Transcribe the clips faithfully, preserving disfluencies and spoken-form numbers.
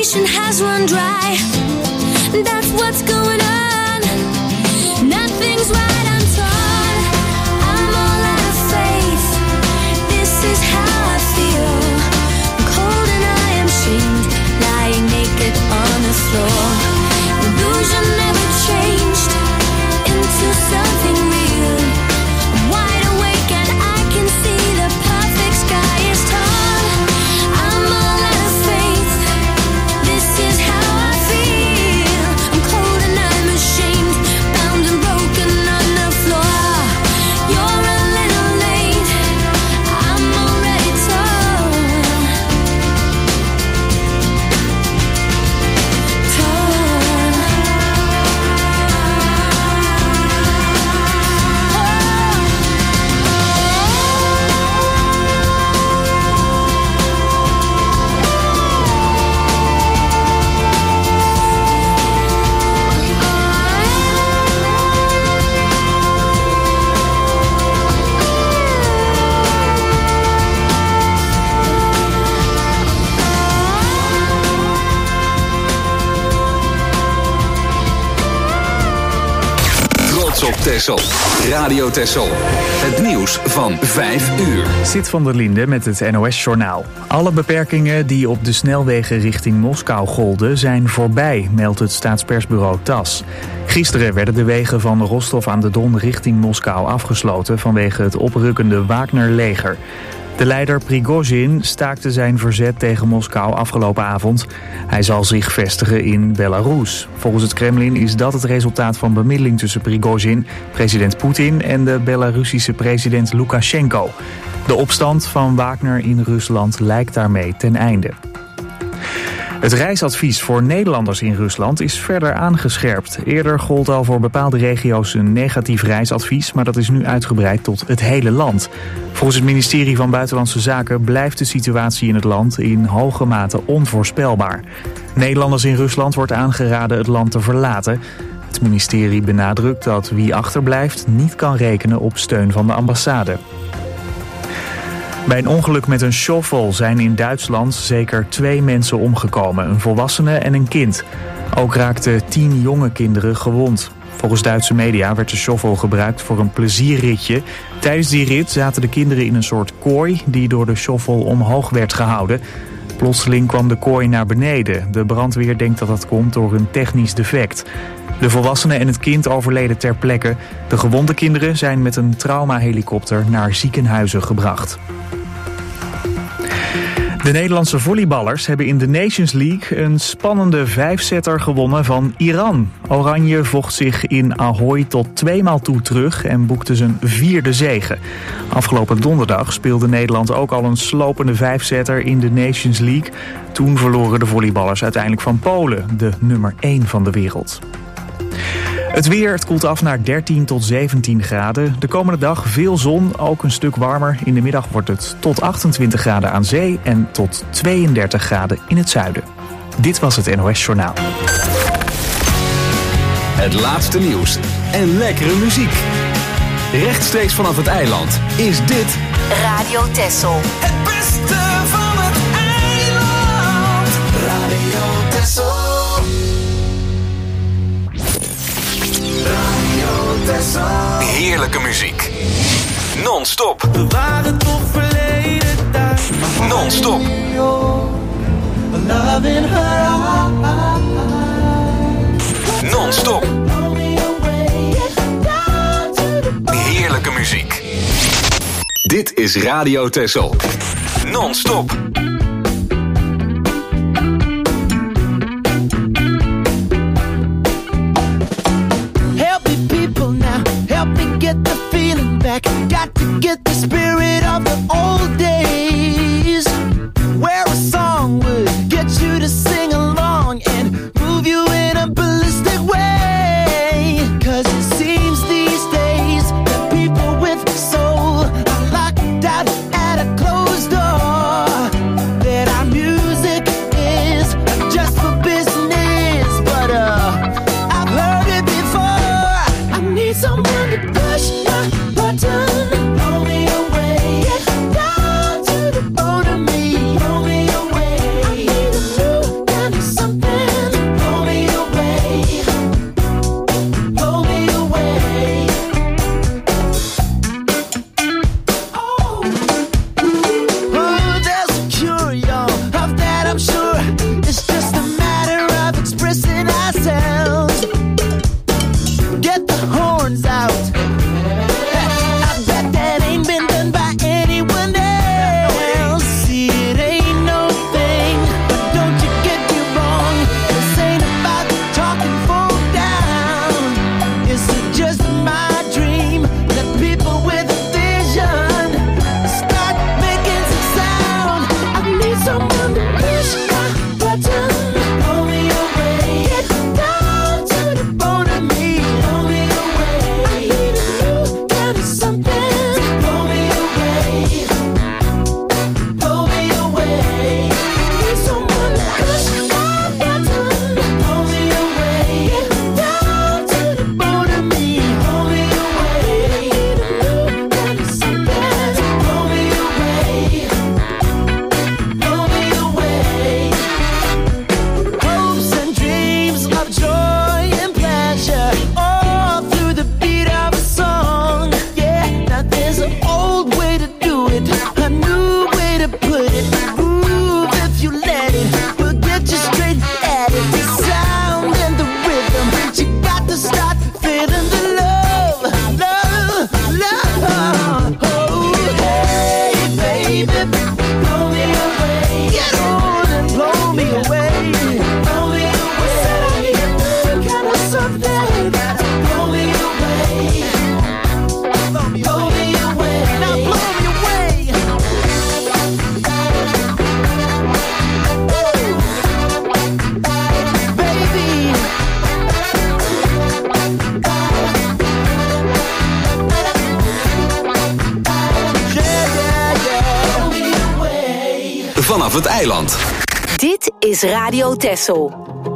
imagination has run dry. That's what's going on. Nothing's right, I'm torn. I'm all out of faith. This is how I feel. I'm cold and I am shamed, lying naked on the floor. Illusion never changed into something real. I'm wide awake and I can see the perfect sky is torn. I'm all out of faith. This is how I feel. I'm cold and I'm ashamed, bound and broken on the floor. You're a little late, I'm already torn. Trots op Texel. Radio Texel. Het nieuws van vijf uur. Sid van der Linde met het N O S-journaal. Alle beperkingen die op de snelwegen richting Moskou golden zijn voorbij, meldt het staatspersbureau TASS. Gisteren werden de wegen van Rostov aan de Don richting Moskou afgesloten vanwege het oprukkende Wagner-leger. De leider Prigozhin staakte zijn verzet tegen Moskou afgelopen avond. Hij zal zich vestigen in Belarus. Volgens het Kremlin is dat het resultaat van bemiddeling tussen Prigozhin, president Poetin en de Belarusische president Lukashenko. De opstand van Wagner in Rusland lijkt daarmee ten einde. Het reisadvies voor Nederlanders in Rusland is verder aangescherpt. Eerder gold al voor bepaalde regio's een negatief reisadvies, maar dat is nu uitgebreid tot het hele land. Volgens het ministerie van Buitenlandse Zaken blijft de situatie in het land in hoge mate onvoorspelbaar. Nederlanders in Rusland wordt aangeraden het land te verlaten. Het ministerie benadrukt dat wie achterblijft niet kan rekenen op steun van de ambassade. Bij een ongeluk met een shovel zijn in Duitsland zeker twee mensen omgekomen, een volwassene en een kind. Ook raakten tien jonge kinderen gewond. Volgens Duitse media werd de shovel gebruikt voor een plezierritje. Tijdens die rit zaten de kinderen in een soort kooi die door de shovel omhoog werd gehouden. Plotseling kwam de kooi naar beneden. De brandweer denkt dat dat komt door een technisch defect. De volwassenen en het kind overleden ter plekke. De gewonde kinderen zijn met een traumahelikopter naar ziekenhuizen gebracht. De Nederlandse volleyballers hebben in de Nations League een spannende vijfsetter gewonnen van Iran. Oranje vocht zich in Ahoy tot tweemaal toe terug en boekte zijn vierde zege. Afgelopen donderdag speelde Nederland ook al een slopende vijfsetter in de Nations League. Toen verloren de volleyballers uiteindelijk van Polen, de nummer één van de wereld. Het weer, het koelt af naar dertien tot zeventien graden. De komende dag veel zon, ook een stuk warmer. In de middag wordt het tot achtentwintig graden aan zee en tot tweeëndertig graden in het zuiden. Dit was het N O S Journaal. Het laatste nieuws en lekkere muziek. Rechtstreeks vanaf het eiland is dit Radio Texel. Het beste van het eiland. Radio Texel. Heerlijke muziek. Non-stop. We waren toch verleden tijd. Non-stop. Non-stop. Heerlijke muziek. Dit is Radio Texel. Non-stop. Get the feeling back, got to get the spirit of the old days, where a song would get you to sing along and move you in a ballistic way. Cause it seems these days that people with soul are locked out at a closed door, that our music is just for business. But uh, I've heard it before. I need someone to push my button, blow me away. Vanaf het eiland. Dit is Radio Texel.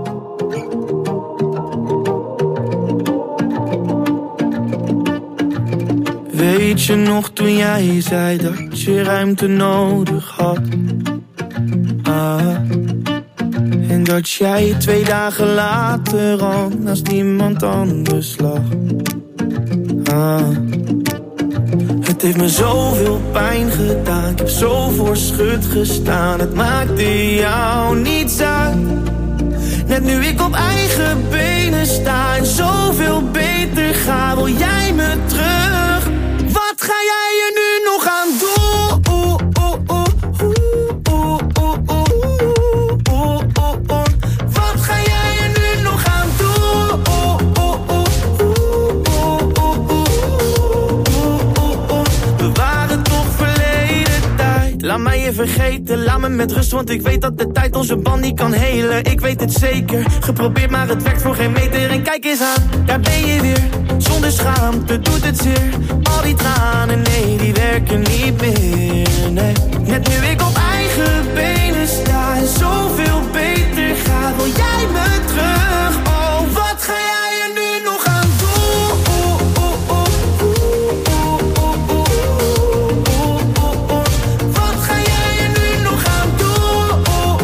Weet je nog toen jij zei dat je ruimte nodig had? Ah. En dat jij twee dagen later al naast iemand anders lag. Ah. Het heeft me zoveel pijn gedaan, ik heb zo voor schut gestaan. Het maakte jou niets uit. Net nu ik op eigen benen sta en zoveel beter ga, wil jij me terug. Wat ga jij er nu nog aan doen? Wat ga jij er nu nog aan doen? We waren toch verleden tijd. Laat mij je vergeten, laat me met rust, want ik weet dat de tijd onze band niet kan helen. Ik weet het zeker, geprobeerd maar het werkt voor geen meter. En kijk eens aan, daar ben je weer, zonder schaamte doet het zeer. Al die tranen, nee, die werken niet meer, nee. Net nu ik op eigen benen sta en zoveel beter ga, wil jij me terug. Oh, wat ga jij er nu nog aan doen? Wat ga jij er nu nog aan doen?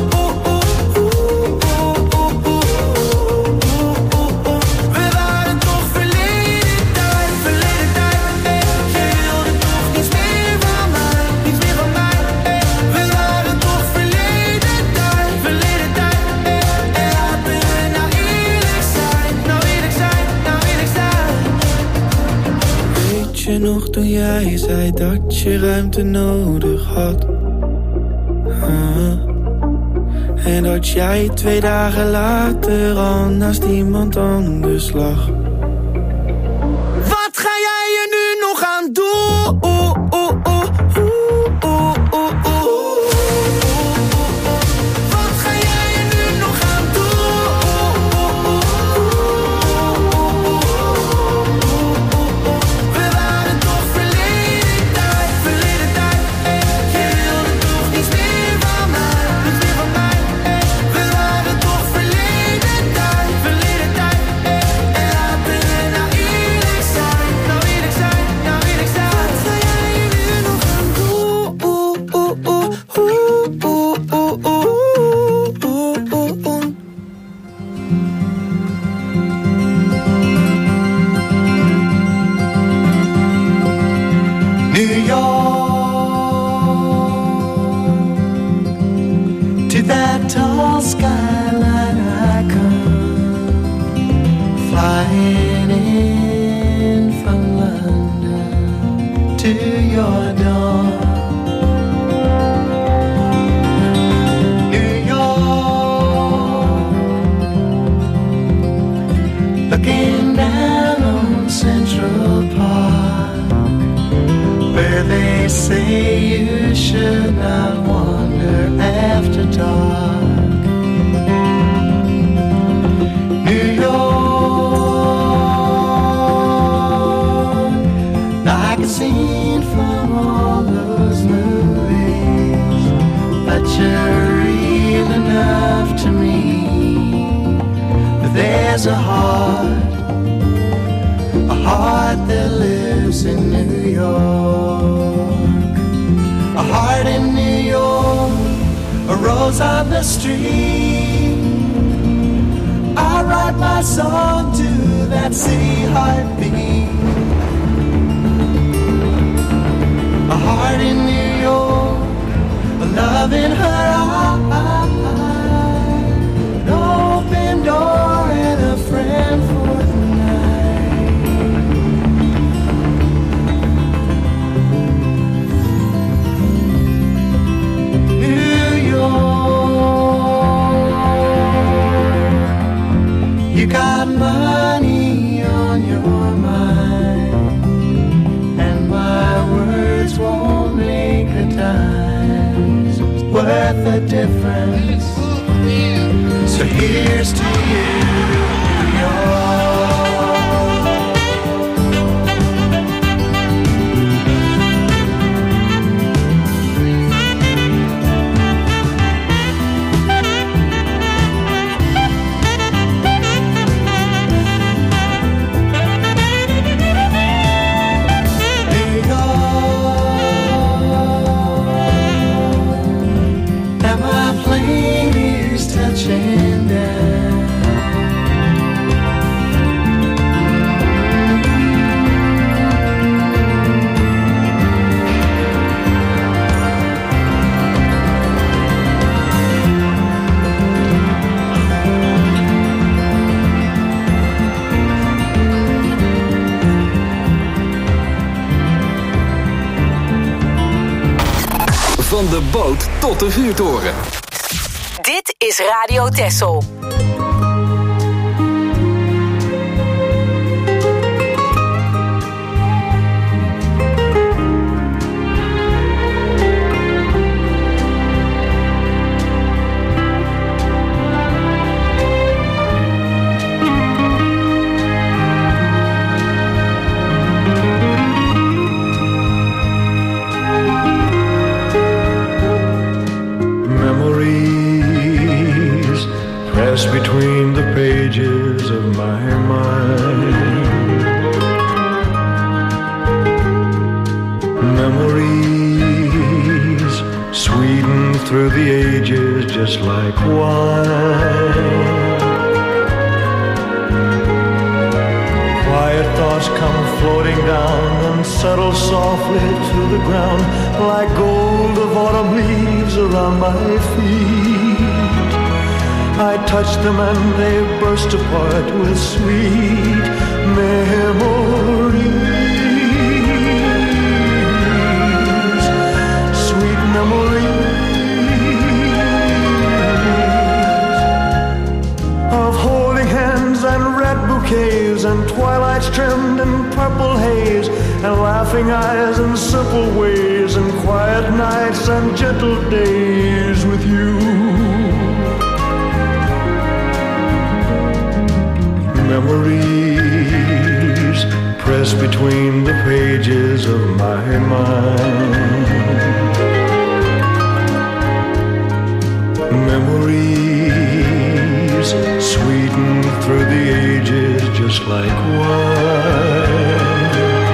We waren toch verleden tijd, verleden tijd. Jij wilde toch niets meer van mij, niets meer van mij. We waren toch verleden tijd, verleden tijd. En laten we nou eerlijk zijn, nou eerlijk zijn, nou eerlijk zijn. Weet je nog toen jij zei dat je ruimte nodig had? Ah. En dat jij twee dagen later al naast iemand anders lag. Wat ga jij er nu nog aan doen? Wat ga jij er nu nog aan doen? We waren toch verleden tijd, verleden tijd. Jij wilde toch niets meer van mij, niets meer van mij. We waren toch verleden tijd, verleden tijd. En laten we nou eerlijk zijn, nou eerlijk zijn, nou eerlijk zijn. Wat ga jij er nu nog aan doen? New York, to that tall skyline I come, flying in from London to your door. New York, looking down on Central Park, where they say you should not wander after dark. New York, I like a scene from all those movies, but you're real enough to me. But there's a heart, a heart that lives in New York, a heart in New York, a rose on the street. I write my song to that city heartbeat. A heart in New York, a love in her eye, an open door and a friend for the night. New York, you got money on your mind, and my words won't make a dime. It's worth the difference. So here's to you, New York. Touching down. Van de boot tot de vuurtoren. Dit is Radio Texel. Between the pages of my mind, memories sweetened through the ages just like wine. Quiet thoughts come floating down and settle softly to the ground like gold of autumn leaves around my feet. I touch them and they burst apart with sweet memories, sweet memories of holding hands and red bouquets and twilights trimmed in purple haze and laughing eyes and simple ways and quiet nights and gentle days with you. Memories press between the pages of my mind. Memories sweeten through the ages just like wine.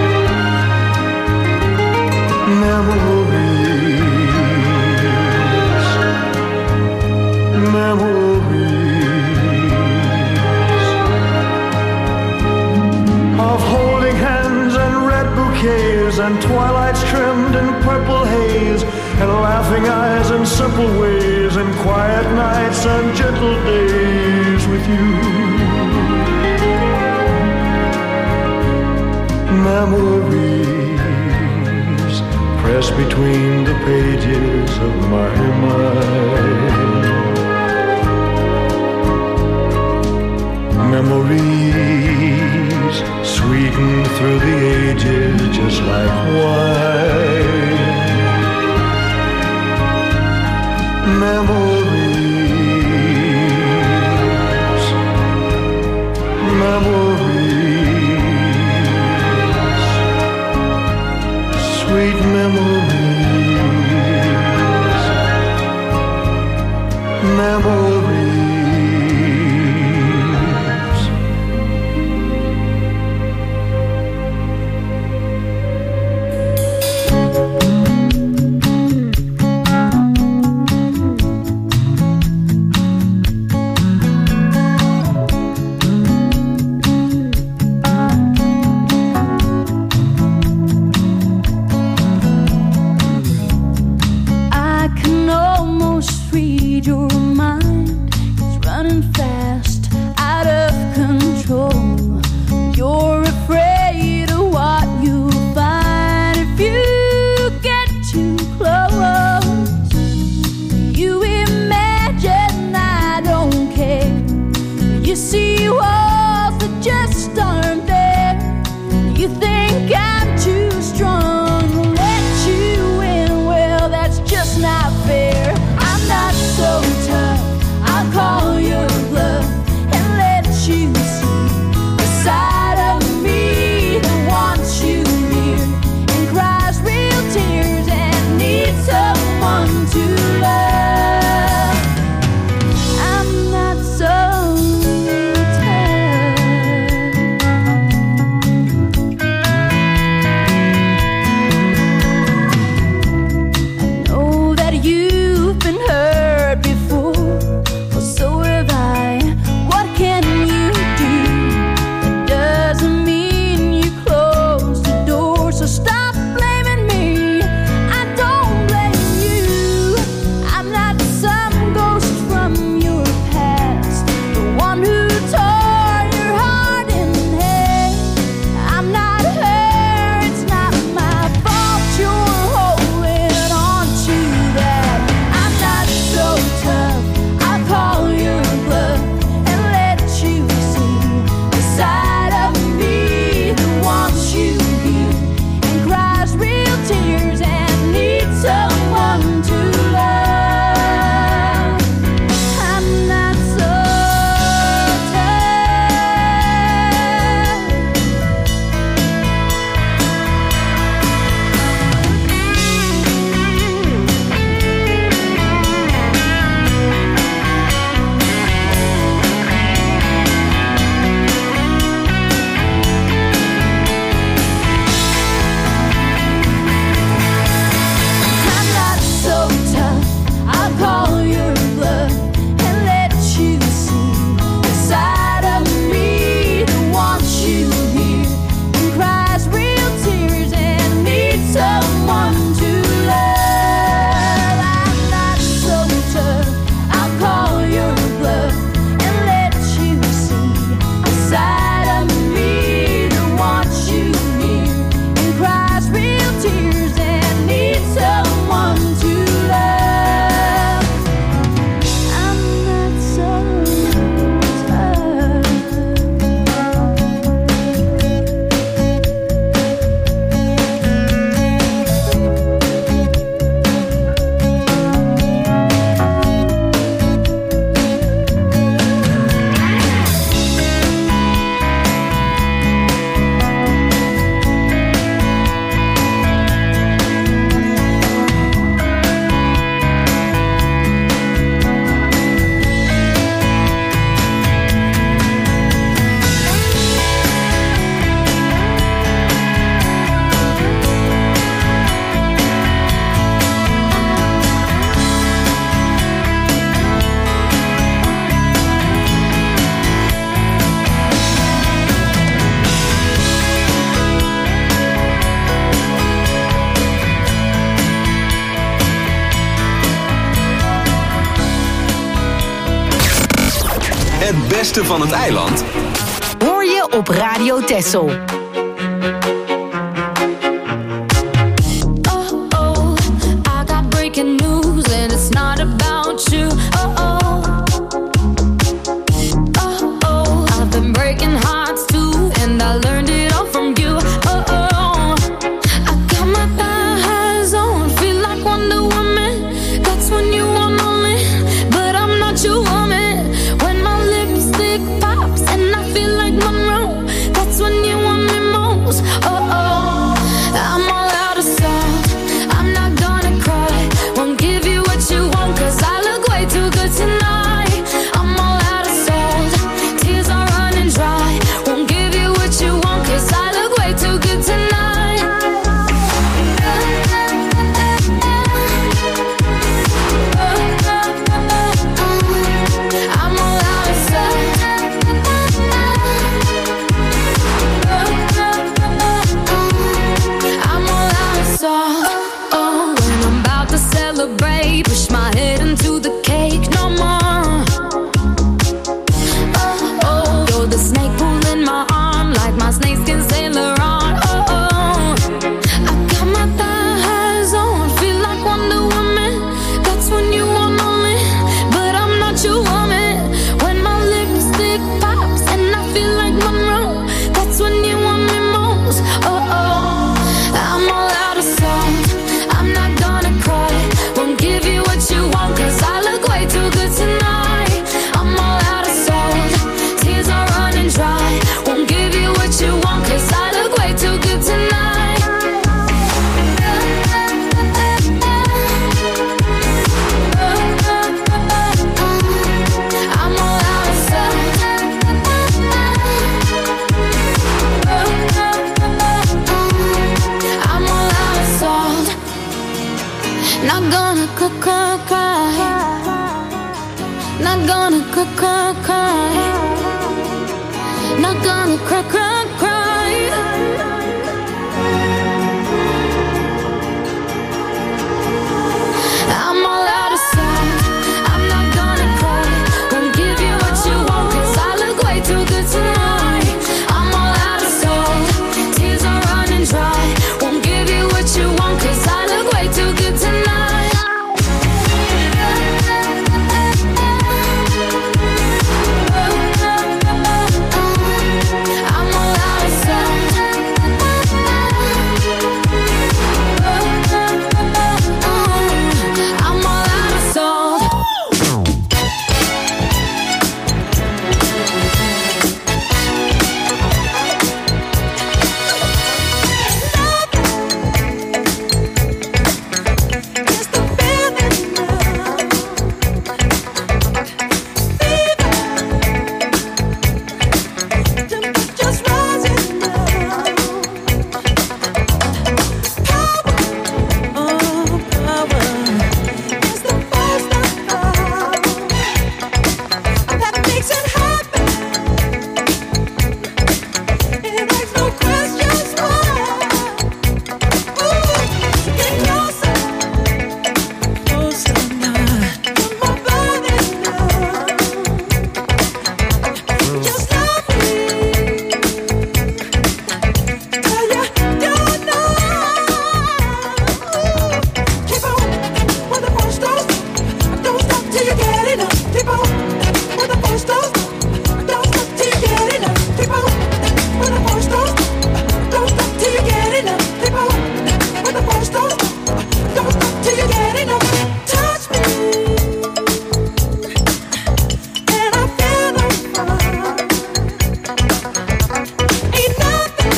Memories, memories of holding hands and red bouquets and twilights trimmed in purple haze and laughing eyes and simple ways and quiet nights and gentle days with you. Memories press between the pages of my mind. Memories sweeten through the ages just like wine. Memories, memories sweet memories, memories. Het beste van het eiland hoor je op Radio Texel. Oh Not gonna cry, cry, cry. Not gonna cry, cry, cry. Not gonna cry, cry, cry. I'm all out of sight. I'm not gonna cry. Gonna give you what you want, 'cause I look way too good tonight. I'm all out of sight. Tears are running dry. Won't give you what you want, 'cause I look way too good tonight. I'm all out of sight. I'm all out of salt. It's the feeling now. Fever. Temperature's rising now. Power, oh power. It's the first I found that makes it happen. It makes no questions why. Ooh, get closer, closer now. Put my body now. Just love me. Tell you don't know. Keep on with the first dose. Don't stop till you get enough. Keep on with the first dose. Don't stop till you get enough. Keep on with the first dose. Don't stop till you get enough. Keep on with the first dose. Don't stop till you get enough. Touch me, and I feel no fun. Ain't nothing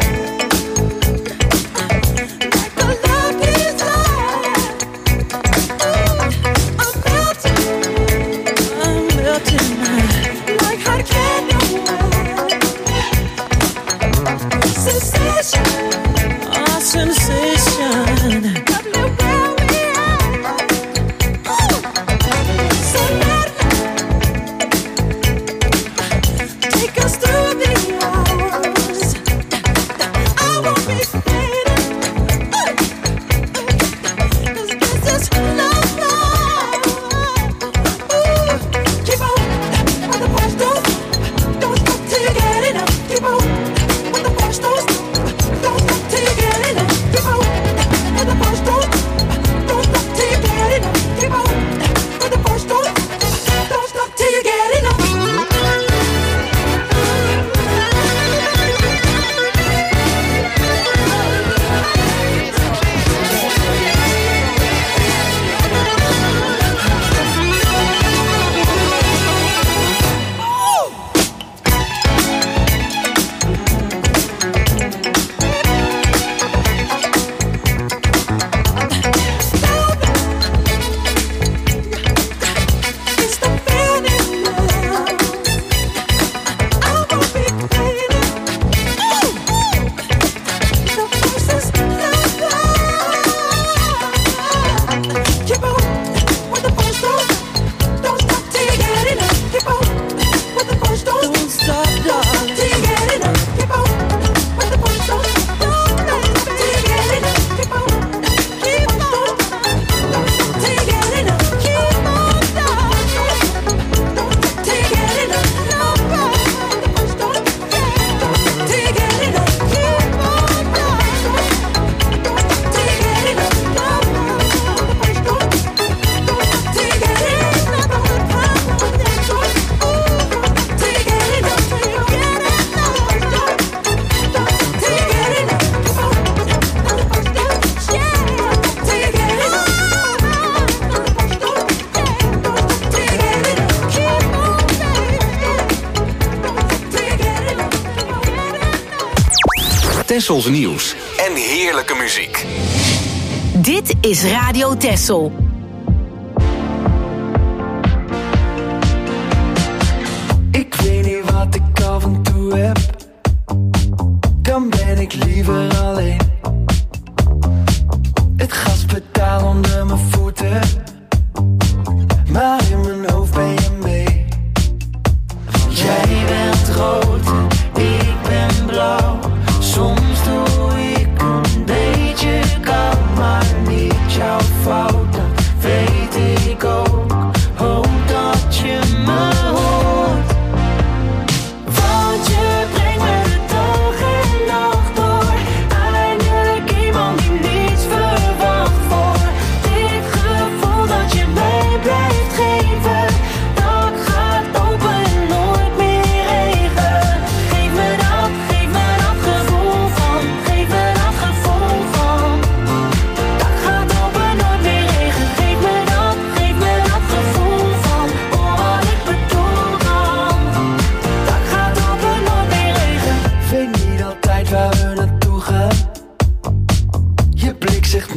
like the love is like. I'm melting, I'm melting like hot candle. Sensation, oh sensation. Got me where we are. Ooh, so let take us through the hours. I won't be fading. 'Cause this is love, love. Ooh, keep on with the first dose. Don't stop till you get enough. Keep on with the first dose. Don't stop till you get enough. Keep on with the first dose. Don't stop till you get enough. Keep on with the first dose. Don't stop till you get enough. It's the feeling now. I won't be fading. Ooh, the first is love, love. Keep on with the first dose. Don't stop till you get enough. Keep on with the first dose. Don't stop, darling, till you get enough. Keep on with the first dose. Don't stop till you get enough. Keep on, keep on. Don't stop till you get enough. Keep on, darling. Don't stop till you get enough. No problem. The first dose. Don't stop till you get enough. Keep on, darling. Don't stop till you get enough. No problem. The first dose. Don't stop till you get enough. No problem. The next dose. Ooh, don't stop till you get enough. Till you get enough. The first dose. Don't stop till you get enough. Keep on. The first dose. Yeah. Don't stop till you get enough. The first dose. Yeah. Don't stop till you get enough. Keep on, baby. Don't stop till you get enough. Tessels nieuws en heerlijke muziek. Dit is Radio Tessel. Ik weet niet wat ik af en toe heb. Dan ben ik liever alleen. Het gaspedaal onder mijn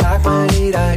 maakt me niet uit.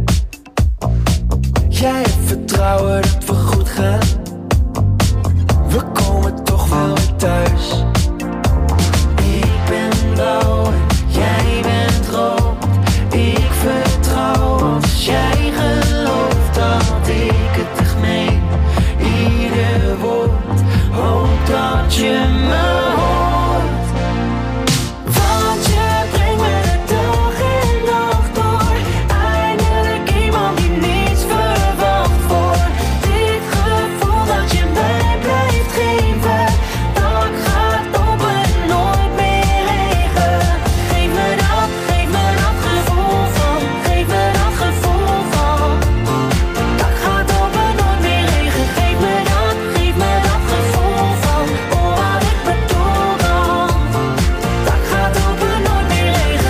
Jij hebt vertrouwen dat we goed gaan. We komen toch wel weer thuis. Ik ben blauw en jij bent rood. Ik vertrouw als jij gelooft dat ik het echt meen. Ieder woord, hoop dat je me hoort. Want je brengt me de dag en nacht door. Eindelijk iemand die niets verwacht voor. Dit gevoel dat je mij blijft geven, dat gaat op en nooit meer regen. Geef me dat, geef me dat gevoel van. Geef me dat gevoel van. Dat gaat op en nooit meer regen. Geef me dat, geef me dat gevoel van. Oh, wat ik bedoel dan. Dat gaat op en nooit meer regen.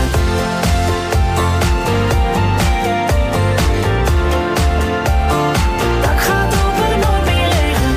Dat gaat op en nooit meer regen.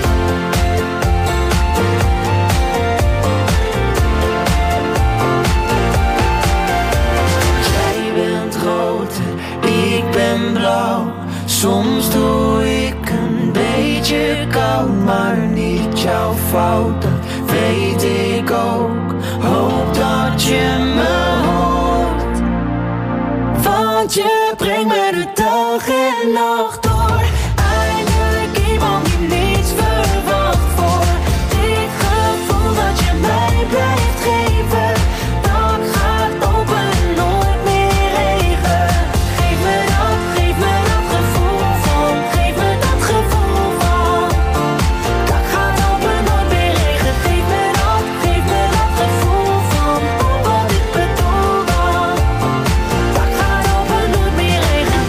Jij bent rood en ik ben blauw. Soms doe ik een beetje koud, maar niet jouw fout, dat weet ik ook. Hoop dat je me hoort. Want je brengt me de dag en nacht door. Eindelijk iemand die niets verwacht voor. Dit gevoel dat je mij blijft geven, dat gaat op en nooit meer regen. Geef me dat, geef me dat gevoel van. Geef me dat gevoel van. Dat gaat op en nooit meer regen. Geef me dat, geef me dat gevoel van. Oh, wat ik bedoel dan. Dat gaat op en nooit meer regen.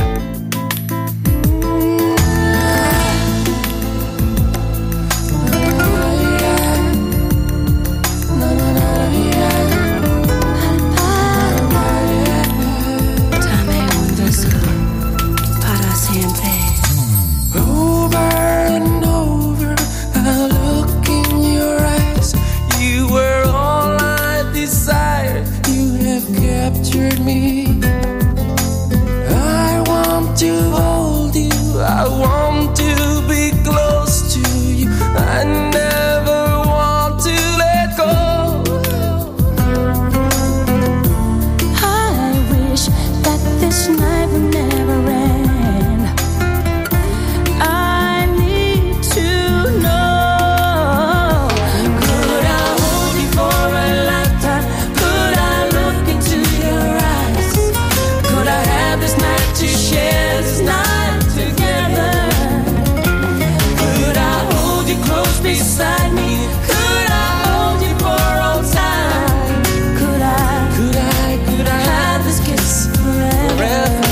Dame un beso para siempre. Over and over, I look in your eyes. You were all I desired. You have captured me. I want to hold you. I want to be close to you. I never want to let go. I wish that this night would never end. I need to know. Could I hold you for a lifetime? Could I look into your eyes? Could I have this night to share this night together? Could I hold you close beside me? Could I hold you for all time? Could I Could I, could I have this kiss forever?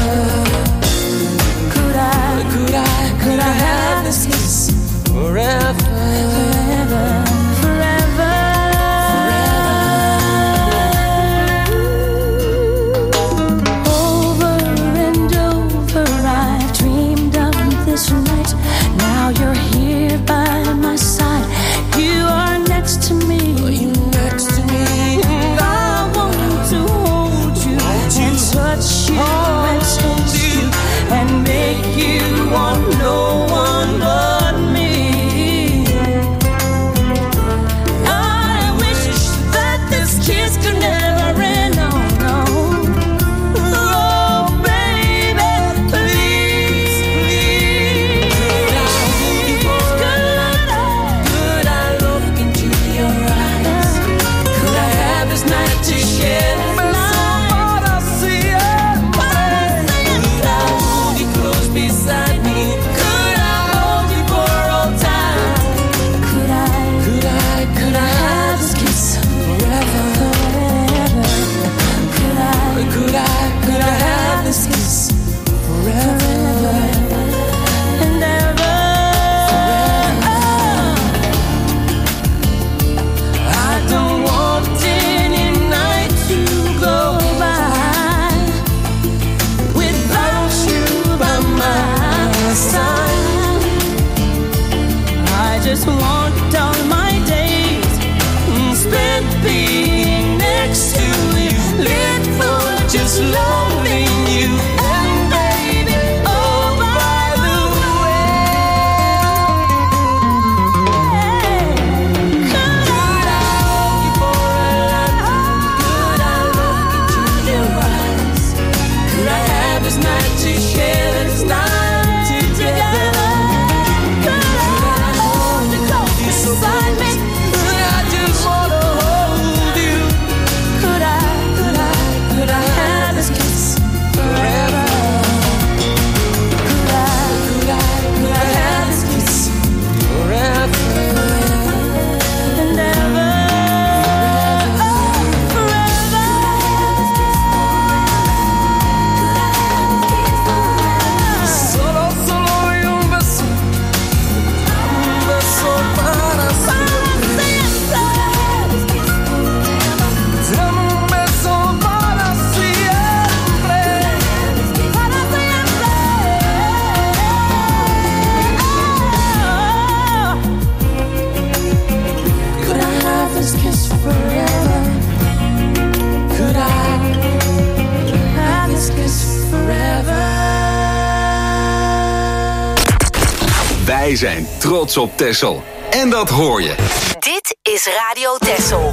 Wij zijn trots op Texel. En dat hoor je. Dit is Radio Texel.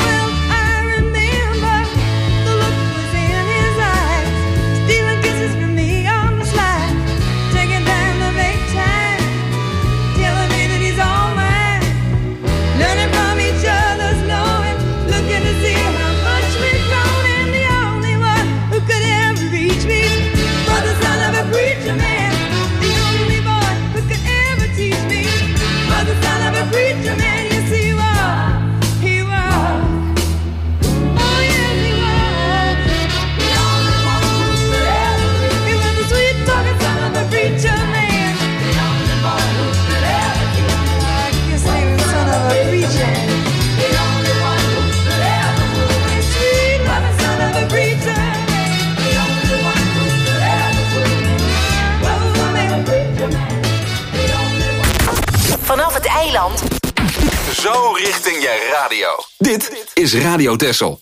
Kisses Eiland. Zo richting je radio. Dit is Radio Texel.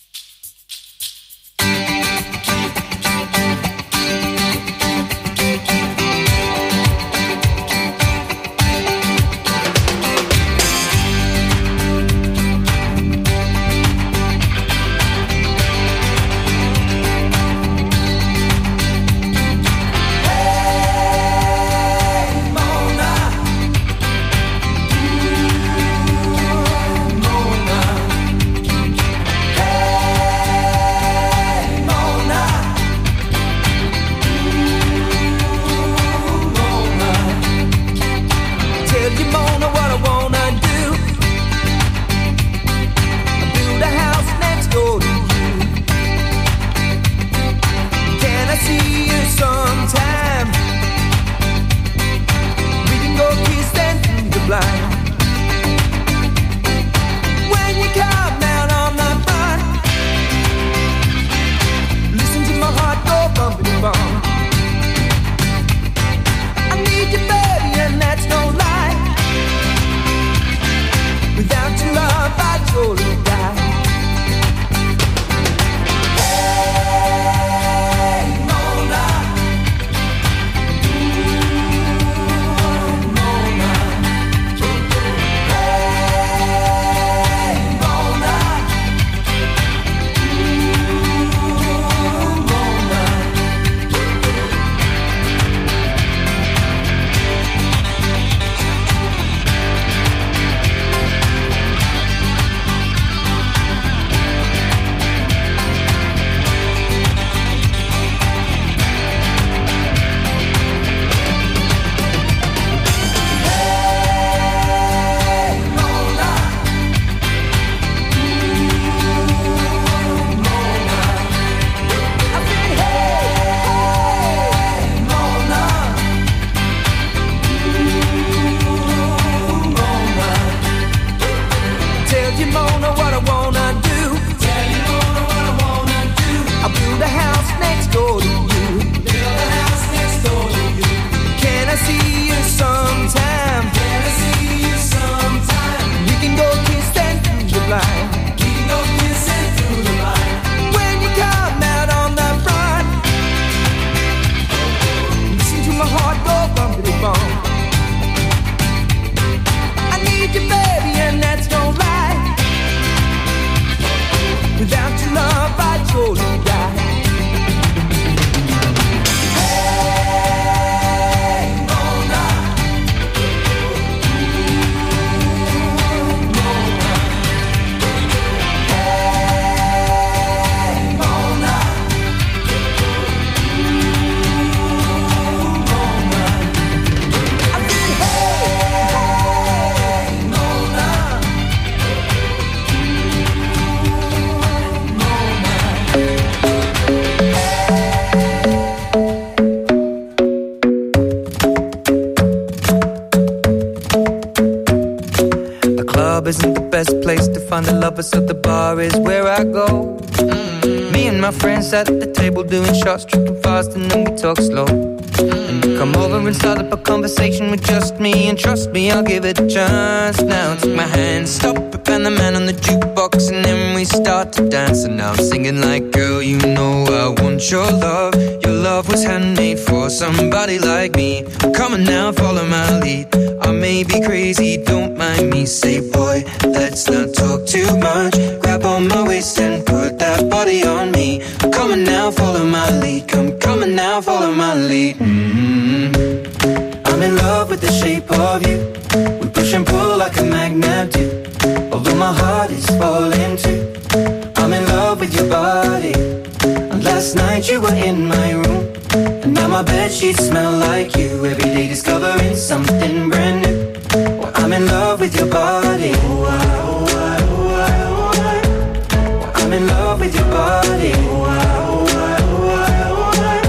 So the bar is where I go. Mm-hmm. Me and my friends sat at the table doing shots, tripping fast, and then we talk slow. Mm-hmm. And you come over and start up a conversation with just me, and trust me, I'll give it a chance. Now take my hand, stop it, and the man on the jukebox, and then we start to dance. And now I'm singing like, girl, you know I want your love. Your love was handmade for somebody like me. Come on now, follow my lead. I may be crazy, don't mind me. Say, boy, let's not talk too much. Grab on my waist and put that body on me. Come on now, follow my lead. Come, come on now, follow my lead. Mm-hmm. I'm in love with the shape of you. We push and pull like a magnet do. Although my heart is falling too. I'm in love with your body. And last night you were in my room. And now my bedsheets smell like you. Every day discovering something brand new. Well, I'm in love with your body. Oh, I, oh, I, oh, I, oh, I. Well, I'm in love with your body. Oh, I, oh, I, oh, I, oh,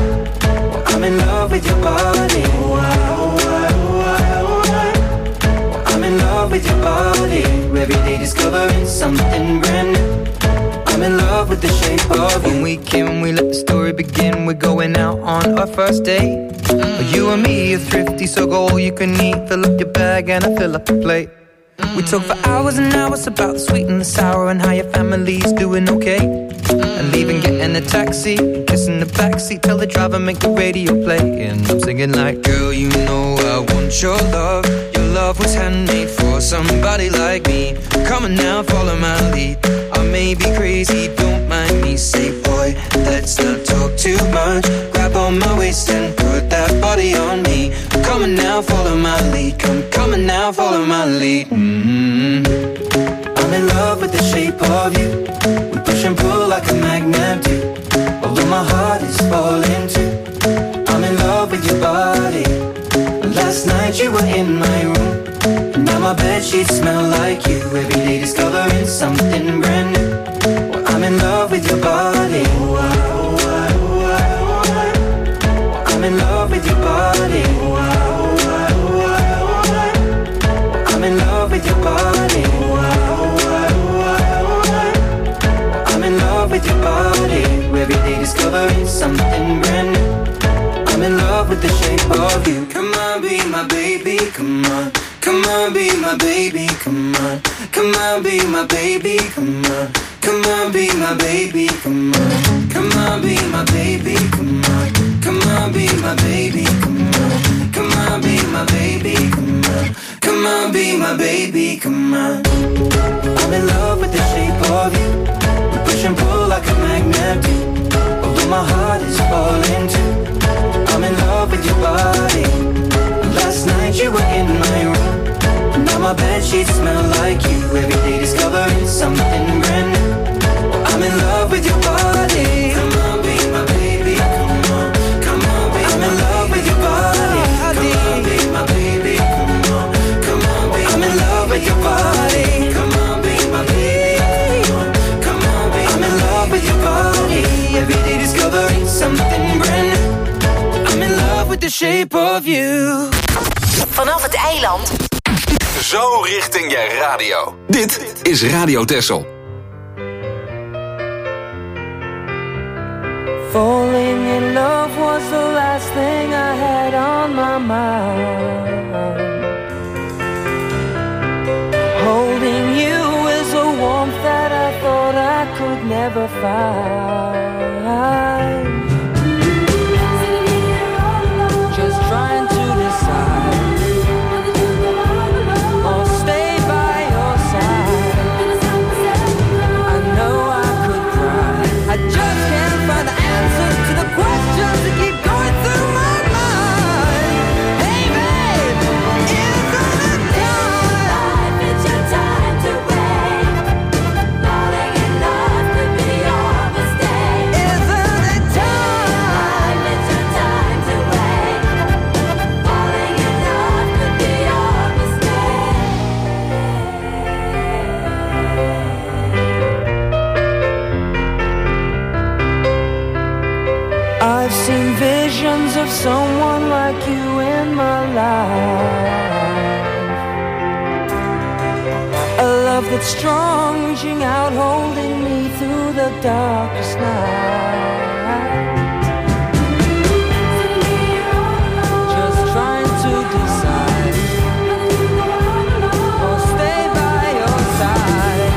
I. Well, I'm in love with your body. Oh, I, oh, I, oh, I, oh, I. Well, I'm in love with your body. Every day discovering something brand new. I'm in love with the shape of you. When we came, we let the story begin. We're going out on our first date. Mm-hmm. You and me are thrifty, so go all you can eat. Fill up your bag and I fill up the plate. We talk for hours and hours about the sweet and the sour and how your family's doing okay. And leaving, getting a taxi, kissing the backseat, tell the driver make the radio play. And I'm singing like, girl, you know I want your love. Your love was handmade for somebody like me. Come on now, follow my lead. I may be crazy, don't mind me. Say, boy, let's not talk too much. Grab on my waist and put that body on me. Come on now, follow my lead. Come, come on now, follow my lead. Mm-hmm. I'm in love with the shape of you. We push and pull like a magnet do. Although my heart is falling too. I'm in love with your body. Last night you were in my room. And now my bedsheets smell like you. Every day discovering something brand new. Well, I'm in love with your body. I'm in love with your body. I'm in love with your body. I'm in love with your body. Every day discovering something brand new. I'm in love with the shape of you. Come on, be my baby, come on. Come on, be my baby, come on. Come on, be my baby, come on. Come on, be my baby, come on. Come on, be my baby, come on. Come on, be my baby, come on. Come on, be my baby, come on. Come on, be my baby, come on. I'm in love with the shape of you. We push and pull like a magnet do. Although my heart is falling too. I'm in love with your body. Last night you were in my room. Now my bedsheets smell like you. Every day discovering something brand new. I'm in love with your body. Come on, be my baby. Come on, come on, be I'm in love with your body. Come on, be my baby. Come on, come on, be I'm in love with your body. Come on, be my baby. Come on, come on, be I'm in love with your body. Every day discovering something brand new. I'm in love with the shape of you. Vanaf het eiland. Zo richting je radio. Dit is Radio Texel. Falling in love was the last thing I had on my mind. Holding you is a warmth that I thought I could never find. Just trying to decide or stay by your side. I know I could cry. I just can't find the answers to the questions that keep going through my mind. Hey babe, isn't it time? It's your time to wait. Falling in love could be your mistake. Isn't it time? It's your time to wait. Falling in love could be your mistake. I've seen visions of someone like you in my life. A love that's strong, reaching out, holding me through the darkest night. Just trying to decide or stay by your side.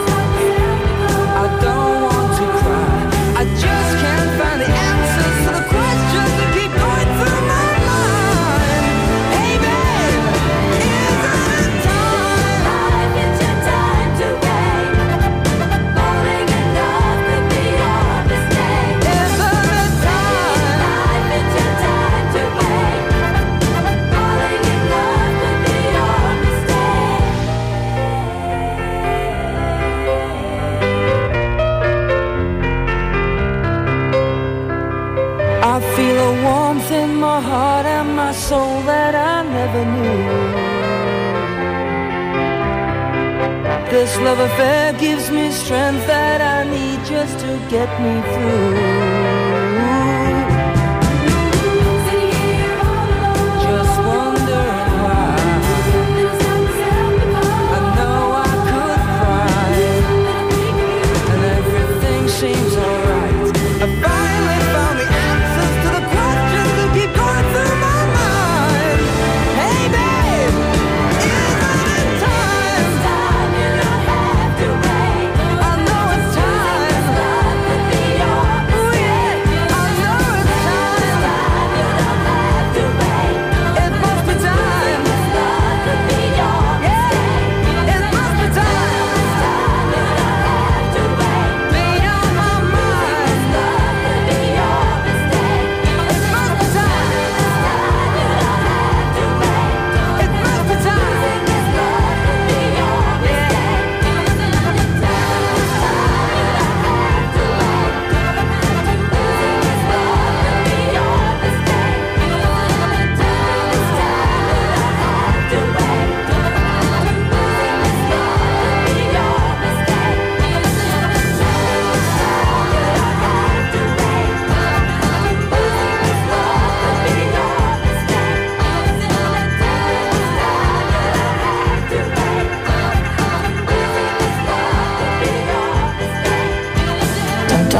I don't want to cry. I just can't find the answers to the questions that keep going through my mind. Hey babe, isn't it time? It's your time to wait. Falling in love could be your mistake. Isn't it time? It's your time to wait. Falling in love could be your mistake. I feel a warmth in my heart and my soul that I never knew. This love affair gives me strength that I need just to get me through. Just wondering why. I know I could cry, and everything seems alright. I finally found the answers to the questions that keep going through my mind.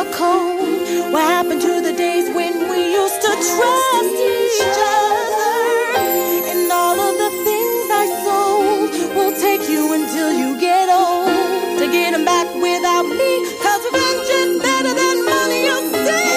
the cold? What happened to the days when we used to trust each other? And all of the things I sold will take you until you get old to get them back without me, 'cause revenge is better than money, you see.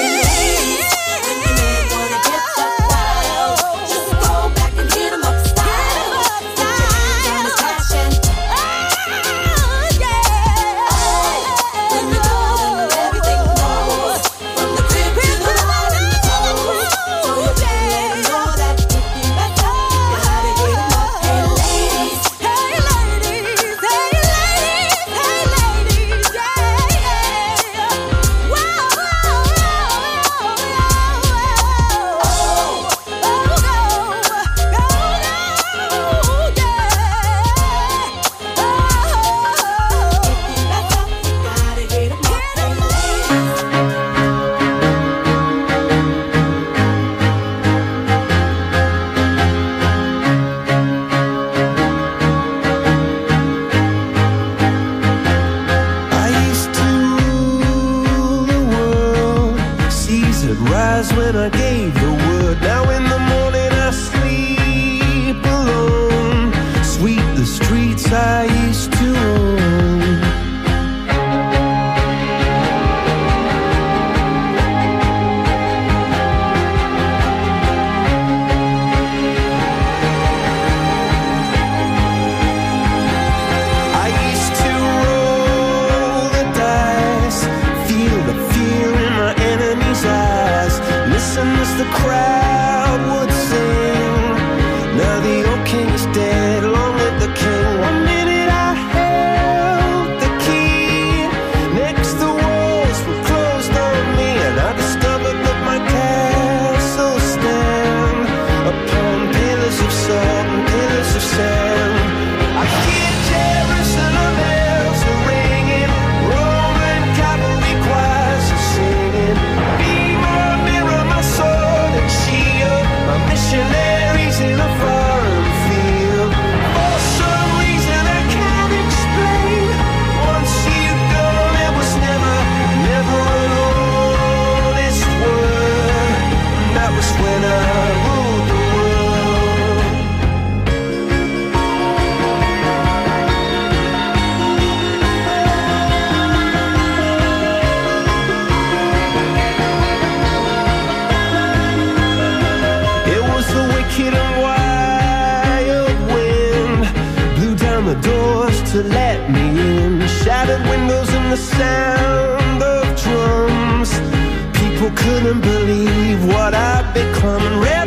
To let me in, shattered windows and the sound of drums. People couldn't believe what I'd become.